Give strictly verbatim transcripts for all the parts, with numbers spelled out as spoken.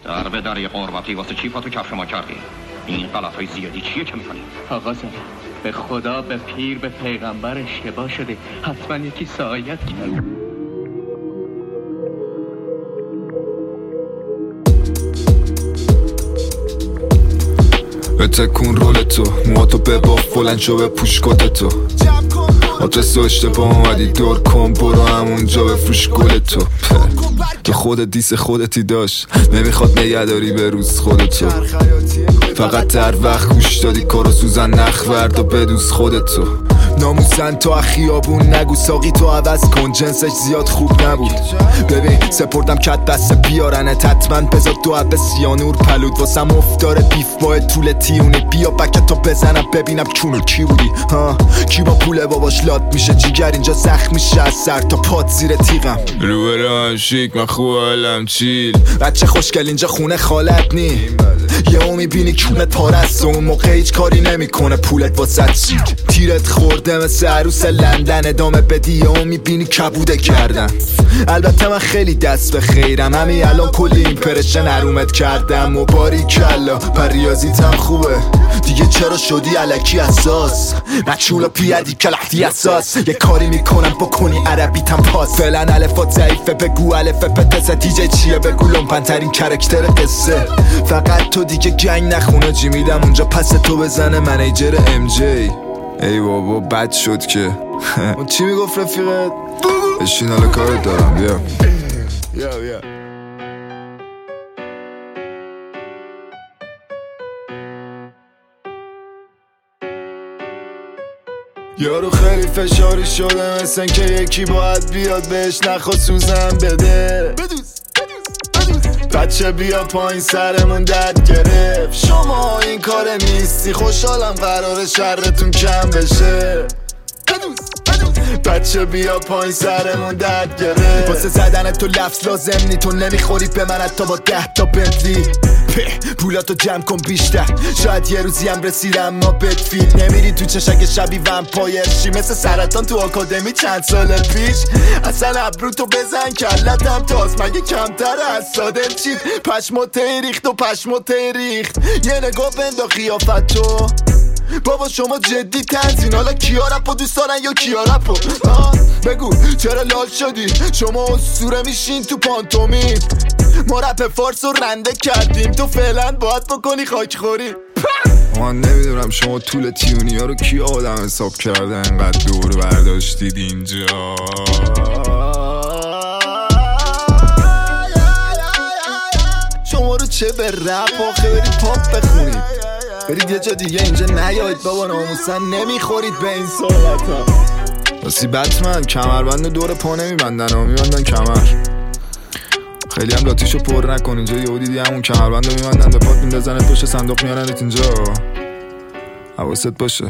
در به دری قربتی واسه چی پاتو کفش ما کردی؟ این غلط های زیادی چیه که میکنی؟ آقا زاده به خدا، به پیر، به پیغمبر اشتباه شده. حتما یکی سعایت کرد. بتکون رولتو، مواتو بباف بلند شو به پوش کتتو. آدرس و اشتباه اومدی دور کن، برو همونجا بفروش گلتو. تو خودت دیس خودتی داشت، نمیخواد نگهداری به روز خودتو. فقط در وقت گوش دادی کارو سوزن نخ ورد و بدوز خودتو. ناموسن تو خیابون نگو ساقی تو عوض کن، جنسش زیاد خوب نبود. ببین سپردم کت بسته بیارنت، حتما بذار دو عبه سیانور پلود واسم افتاره بیف با طول تیونی. بیا بکت تو بزنم ببینم کونو کی بودی ها، کی با پول باباش لات میشه جیگر اینجا زخم میشه از سر تا پات زیر تیغم. رو برام شیک من خوب حالم چیل، بچه خوشگل اینجا خونه خالت نی. یهو میبینی کونت پاره است و اون موقع هیچ کاری نمیکنه پولت واسه چی. تیرت خورده مثل عروس لندن، ادامه بدی یهو میبینی کبوده کردن. البته من خیلی دست به خیرم، همین الان کلی ایمپرشن حرومت کردم و باریکلا پر ریاضیتم خوبه دیگه. چرا شدی الکی اساس مچولا پیادی کلحتی اساس. یه کاری میکنم بکنی عربیتم پاس. فعلا الفات ضعیفه بگو الف پتس دیجه چیه بگو لومپنترین کرکتر قصه. فقط تو دیگه گنگ نخونه جی میدم اونجا پس تو بزنه منیجر ام جی. ای بابا بد شد که چی میگفت رفیقت؟ بشین حالا کارت دارم بیا بیا بیا. یارو خیلی فشاری شده مثل که یکی باید بیاد بهش نخواد سوزن بده. بدوز بچه بیا پایین سرمون درد گرفت. شما این کار نیستی خوشحالم قرار شرتون کم بشه. بچه بیا پایین سرمون درد گرفت. واسه زدن تو لفظ لازم نی، تو نمیخوری به من حتی با ده تا بنتلی. پولاتو جمع کن بیشتر، شاید یه روزی هم رسیدم ما بتفید. نمیری تو چشک شبی ومپایر شی مثل سرطان تو آکادمی چند سال پیش. اصلا ابرو تو بزن کلتم تاست مگه کمتر از سادم چیپ. پشمو تیریخت و پشمو تیریخت، یه نگاه بنداخ قیافت تو. بابا شما جدی تنزین، حالا کیا رپو دوست دارن یا کیا رپو؟ بگو چرا لال شدی؟ شما اسطوره میشین تو پانتومین، ما رپ فارس رو رنده کردیم، تو فعلا باید بکنی خاک خوری. من نمیدونم شما طول تیونی ها رو کی آدم حساب کرده انقدر دور برداشتید اینجا. شما رو چه به رپ آخه برید پاپ بخونید، برید یه جا دیگه اینجا نیایید بابا، ناموسن نمیخورید به این صحبت ها. راستی بتمن کمربند دور پا نمیبندن ها، میبندن کمر. خیلی هم لاتیشو پر نکن اینجا، یهو دیدی همون کمربند رو میبندن به پات میندازنت پشت صندوق میارنت اینجا، حواست باشه.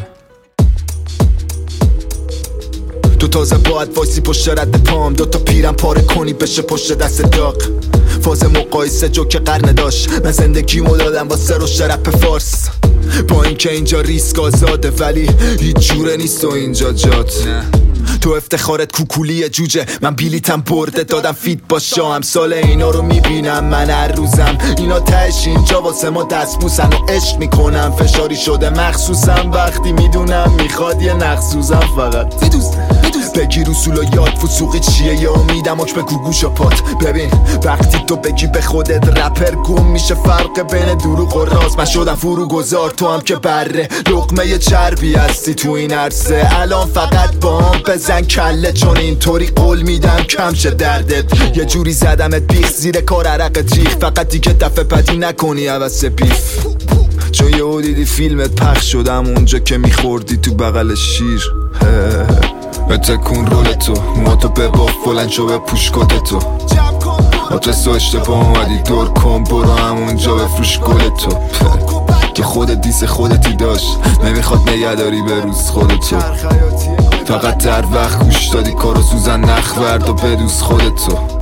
تو تازه باید وایسی پشت رد پام، دوتا پیرم پاره کنی بشه پشت دست داغ. فاز مقایسه جو که قرنه داشت، من زندگیمو دادم واسه رشد رپ فارس. با این که اینجا ریسک آزاده ولی هیچ جوره نیست و اینجا جات. تو افتخارت کوکولی جوجه، من بیلیتم برده دادم فیت با شام. سال اینا رو میبینم من هر روزم، اینا تهش اینجا واسه ما دست بوسن و عشق میکنم. فشاری شده مخصوصم وقتی میدونم میخواد یه نخصوزم فقط. بیدوز بگیر اصول و یاد فسوقی چیه یه امیدم اک بگو گوش و پات. ببین وقتی تو بگی به خودت رپر گم میشه فرق بین دروغ و راست. من شدم فرو گذار تو هم که بره لقمه چربی هستی تو این عرصه. الان فقط با هم بزن کله چون اینطوری قول میدم کم شه دردت. یه جوری زدمت بیخ زیر کار عرقت ریخ، فقط دیگه دفعه بدی نکنی عوض بیف. چون یهو دیدی فیلمت پخش شدم اونجا که میخوردی تو بغل شیر. بتکون رولتو، مواتو بباف بلند شو به پوش کتتو. آدرس و اشتباه اومدی دور کن، برو همونجا بفروش گلتو. که خودت دیس خودتی داشت، نمیخواد نگهداری به روز خودتو. فقط در وقت گوش دادی کارو سوزن نخ ورد و بدوز خودتو.